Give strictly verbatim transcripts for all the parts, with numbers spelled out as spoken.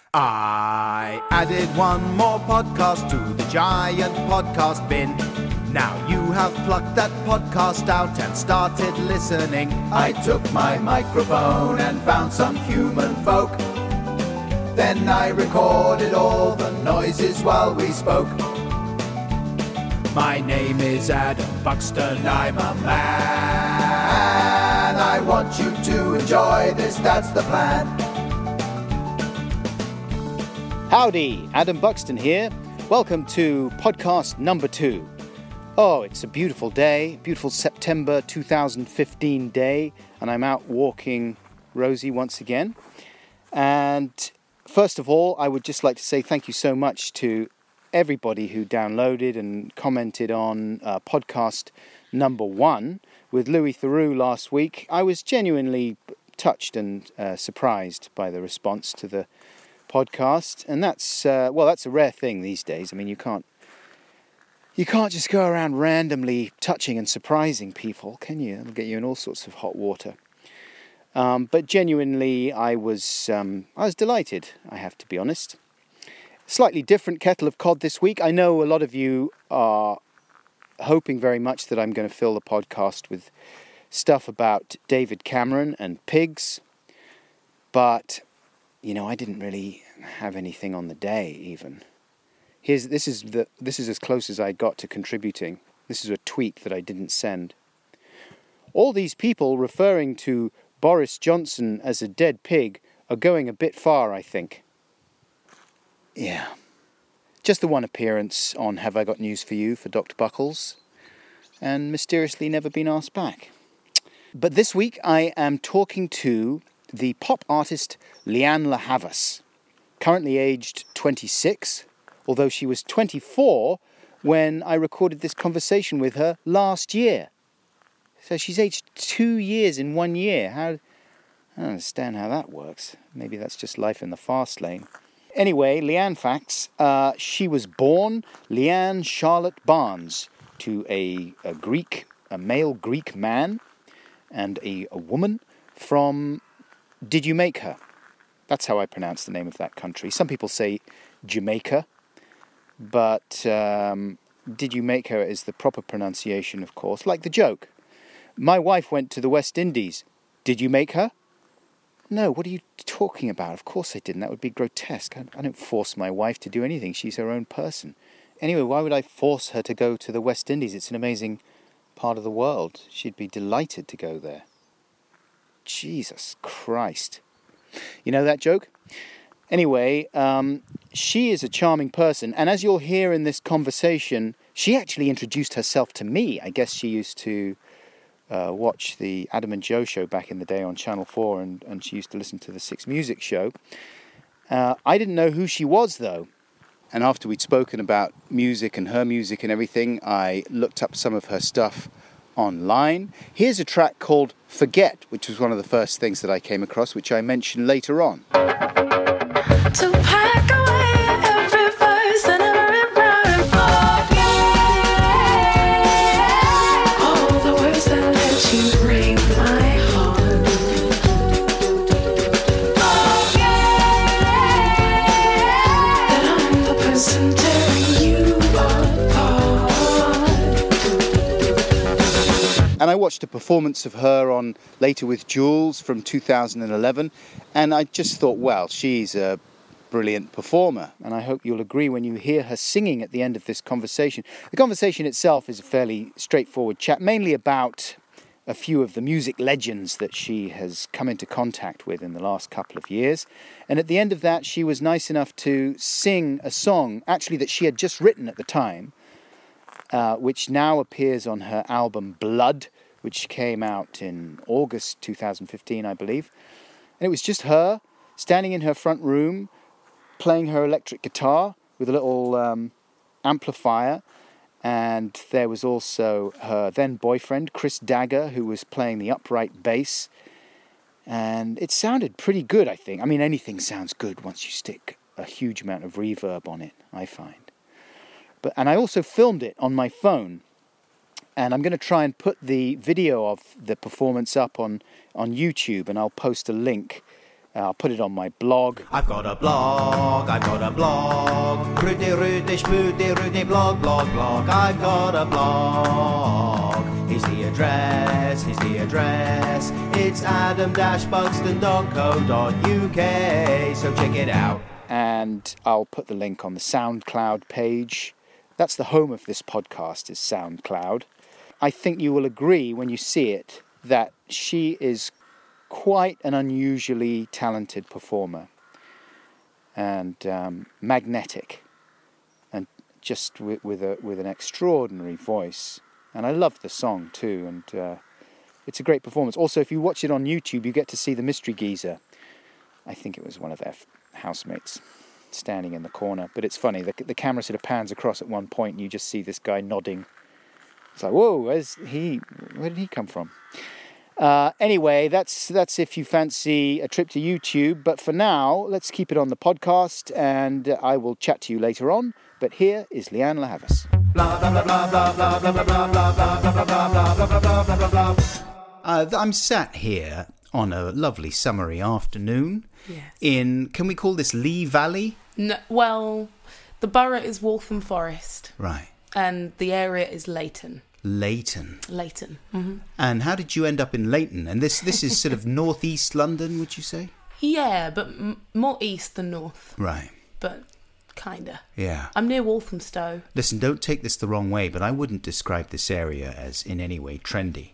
I added one more podcast to the giant podcast bin. Now you have plucked that podcast out and started listening. I took my microphone and found some human folk. Then I recorded all the noises while we spoke. My name is Adam Buxton, I'm a man. I want you to enjoy this, that's the plan. Howdy, Adam Buxton here. Welcome to podcast number two. Oh, it's a beautiful day, beautiful September two thousand fifteen day, and I'm out walking Rosie once again. And first of all, I would just like to say thank you so much to everybody who downloaded and commented on uh, podcast number one with Louis Theroux last week. I was genuinely touched and uh, surprised by the response to the podcast, and that's uh, well, that's a rare thing these days. I mean, you can't you can't just go around randomly touching and surprising people, can you? It'll get you in all sorts of hot water. Um, but genuinely, I was um, I was delighted. I have to be honest. Slightly different kettle of cod this week. I know a lot of you are hoping very much that I'm going to fill the podcast with stuff about David Cameron and pigs, but you know, I didn't really have anything on the day even. Here's this is the this is as close as I got to contributing. This is a tweet that I didn't send. All these people referring to Boris Johnson as a dead pig are going a bit far, I think. Yeah. Just the one appearance on Have I Got News For You for Doctor Buckles, and mysteriously never been asked back. But this week I am talking to the pop artist Lianne La Havas, currently aged twenty-six, although she was twenty-four when I recorded this conversation with her last year. So she's aged two years in one year. How? I don't understand how that works. Maybe that's just life in the fast lane. Anyway, Lianne facts. Uh, she was born Lianne Charlotte Barnes to a, a Greek, a male Greek man and a, a woman from Did You Make Her? That's how I pronounce the name of that country. Some people say Jamaica, but um, Did You Make Her is the proper pronunciation, of course, like the joke. My wife went to the West Indies. Did you make her? No, what are you talking about? Of course I didn't. That would be grotesque. I, I don't force my wife to do anything. She's her own person. Anyway, why would I force her to go to the West Indies? It's an amazing part of the world. She'd be delighted to go there. Jesus Christ. You know that joke? Anyway, um, she is a charming person. And as you'll hear in this conversation, she actually introduced herself to me. I guess she used to uh, watch the Adam and Joe show back in the day on Channel four, and, and she used to listen to the Six Music show. Uh, I didn't know who she was, though. And after we'd spoken about music and her music and everything, I looked up some of her stuff online. Here's a track called Forget, which was one of the first things that I came across, which I mentioned later on. To pack away every verse and every rhyme, forget all the words that let you break my heart. Forget that I'm the person tearing you apart. And I watched a performance of her on Later with Jules from two thousand eleven, and I just thought, well, she's a brilliant performer, and I hope you'll agree when you hear her singing at the end of this conversation. The conversation itself is a fairly straightforward chat, mainly about a few of the music legends that she has come into contact with in the last couple of years. And at the end of that, she was nice enough to sing a song, actually, that she had just written at the time, uh, which now appears on her album Blood, which came out in August two thousand fifteen, I believe. And it was just her standing in her front room, playing her electric guitar with a little um, amplifier, and there was also her then boyfriend, Chris Dagger, who was playing the upright bass, and it sounded pretty good, I think. I mean, anything sounds good once you stick a huge amount of reverb on it, I find. But and I also filmed it on my phone, and I'm going to try and put the video of the performance up on, on YouTube, and I'll post a link I'll put it on my blog. I've got a blog, I've got a blog. Rudy, Rudy, Spooty, Rudy, blog, blog, blog. I've got a blog. Here's the address, here's the address. It's adam dash buxton dot co dot uk. So check it out. And I'll put the link on the SoundCloud page. That's the home of this podcast, is SoundCloud. I think you will agree when you see it that she is quite an unusually talented performer and um, magnetic, and just with, with a with an extraordinary voice. And I love the song too, and uh, it's a great performance. Also, if you watch it on YouTube, you get to see the Mystery Geezer. I think it was one of their housemates standing in the corner. But it's funny, the, the camera sort of pans across at one point and you just see this guy nodding. It's like, whoa, where's he? Where did he come from? Uh, anyway, that's that's if you fancy a trip to YouTube. But for now, let's keep it on the podcast, and I will chat to you later on. But here is Leanne La Havas. Uh, I'm sat here on a lovely summery afternoon. Yes. In, can we call this Lee Valley? No, well, the borough is Waltham Forest. Right. And the area is Leighton. Leighton. Leighton. Mm-hmm. And how did you end up in Leighton? And this this is sort of northeast London, would you say? Yeah, but m- more east than north. Right. But kinda. Yeah. I'm near Walthamstow. Listen, don't take this the wrong way, but I wouldn't describe this area as in any way trendy.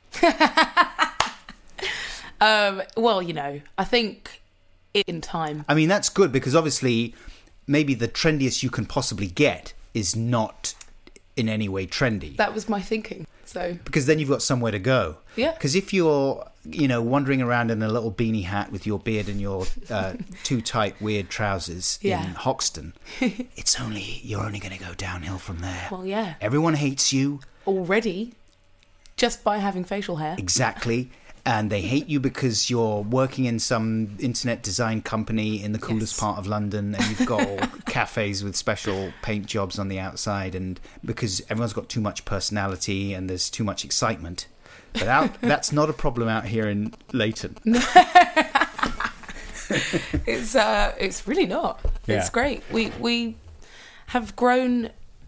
um, well, you know, I think in time. I mean, that's good, because obviously maybe the trendiest you can possibly get is not in any way trendy. That was my thinking. So because then you've got somewhere to go. Yeah. Because if you're, you know, wandering around in a little beanie hat with your beard and your uh, too tight, weird trousers Yeah. in Hoxton, it's only you're only going to go downhill from there. Well, yeah. Everyone hates you. Already, just by having facial hair. Exactly. And they hate you because you're working in some internet design company in the coolest Yes. part of London, and you've got all cafes with special paint jobs on the outside, and because everyone's got too much personality and there's too much excitement. But out, that's not a problem out here in Leighton. It's uh, it's really not. Yeah. It's great. We we have grown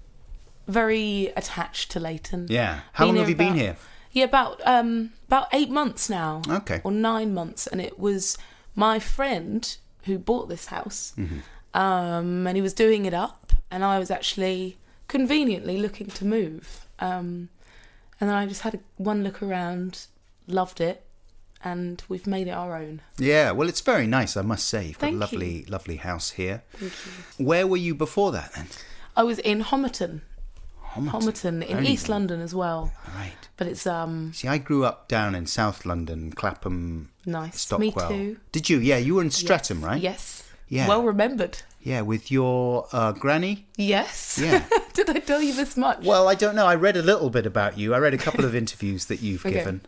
very attached to Leighton. Yeah. How Been long have you been about- here? Yeah, about um about eight months now. Okay. Or nine months, and it was my friend who bought this house, Mm-hmm. um, and he was doing it up, and I was actually conveniently looking to move, um, and then I just had a, one look around, loved it, and we've made it our own. Yeah, well, it's very nice, I must say. You've got Thank a lovely, you. lovely house here. Thank you. Where were you before that then? I was in Homerton, Homerton in Very East good. London as well, Right. but it's um See, I grew up down in South London, Clapham, nice. Stockwell. Me too. Did you? Yeah, you were in Streatham, right? Yes. Yeah. Well remembered. Yeah, with your uh, granny? Yes. Yeah. Did I tell you this much? Well, I don't know. I read a little bit about you. I read a couple of interviews that you've Okay. given.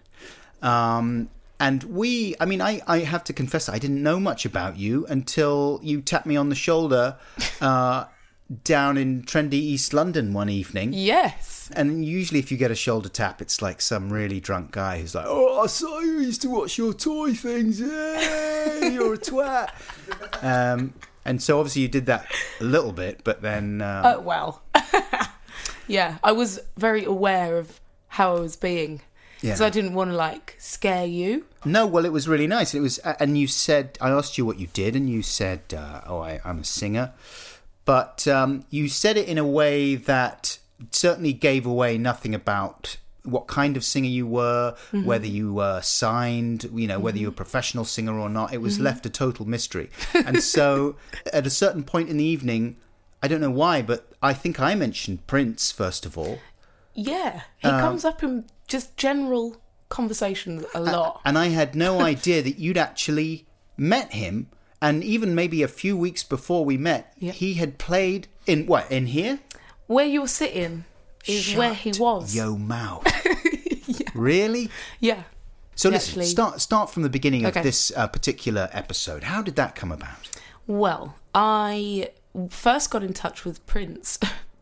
Um, and we, I mean, I, I have to confess, I didn't know much about you until you tapped me on the shoulder uh, down in trendy East London one evening. Yes. And usually if you get a shoulder tap, it's like some really drunk guy who's like, oh, I saw you used to watch your toy things. Yeah, you're a twat. Um, and so obviously you did that a little bit, but then... Um, Oh, well. Yeah, I was very aware of how I was being. Yeah. Because I didn't want to, like, scare you. No, well, it was really nice. It was, and you said, I asked you what you did, and you said, uh, "Oh, I, I'm a singer," but um, you said it in a way that certainly gave away nothing about what kind of singer you were, Mm-hmm. whether you were signed, you know, whether you were a professional singer or not. It was Mm-hmm. left a total mystery. And so, at a certain point in the evening, I don't know why, but I think I mentioned Prince first of all. Yeah. He Um, comes up in just general conversation a lot. And I had no idea that you'd actually met him. And even maybe a few weeks before we met, Yeah. he had played in, what, in here? Where you're sitting is Shut where he was. Yo mouth. Really? Yeah. So He listen, actually- start, start from the beginning of Okay. this uh, particular episode. How did that come about? Well, I first got in touch with Prince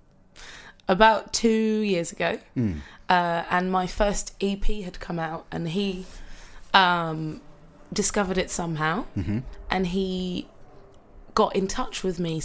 about two years ago, uh, and my first E P had come out, and he um, discovered it somehow, Mm-hmm. and he got in touch with me